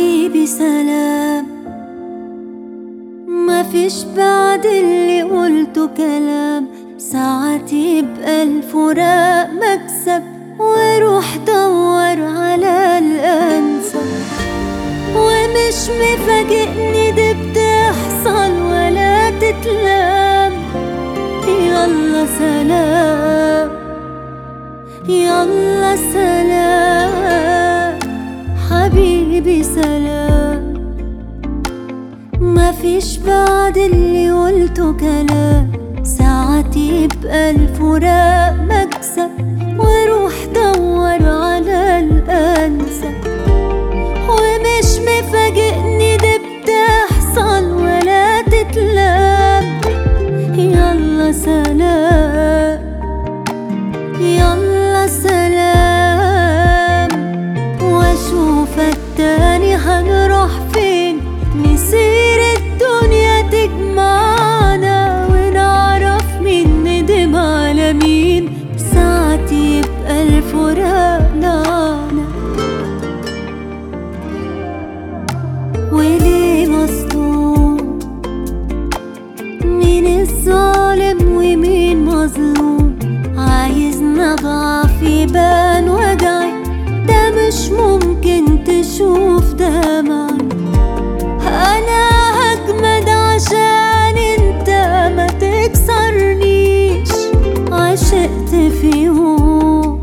حبيبي سلام، مفيش بعد اللي قلته كلام. ساعات يبقى الفراق مكسب، وروح دور على الأنسب. ومش مفاجئني دي بتحصل ولا تتلام. يلا سلام، يلا سلام، حبيبي سلام. مفيش بعد اللي قلته كلام. ساعات يبقى الفراق مكسب، وروح دور على الأنسب. ومش مفاجئني دي بتحصل ولا تتلام. يلا سلام، يلا سلام، واشوفك تاني هنروح فين؟ مسير الدنيا تجمعنا، ونعرف مين ندم على مين. ساعات يبقى الفراق لعنة. وليه مظلوم؟ مين الظالم ومين مظلوم؟ عايزنا ضعف يبان وجعي، ده مش ممكن تشوف دمعي. أنا هجمد عشان انت ما تكسرنيش. عشقت في يوم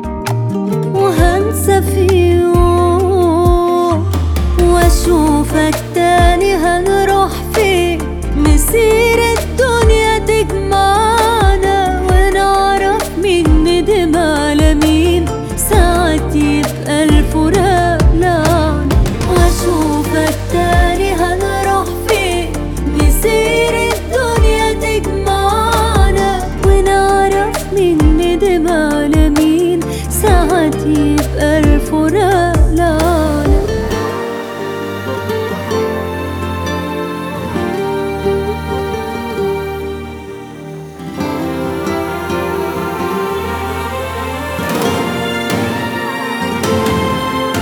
وهنسى في يوم، واشوفك تاني هنروح فين؟ مسير الدنيا تجمعنا، ونعرف مين ندم على مين. ساعات يبقى الفراق لعنة. واشوفك تاني هنروح فين؟ مسير الدنيا تجمعنا، ونعرف مين ندم على مين. ساعات يبقى الفراق لعنة.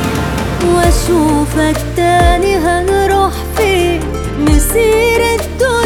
واشوفك تاني هنروح فين؟ مسير الدنيا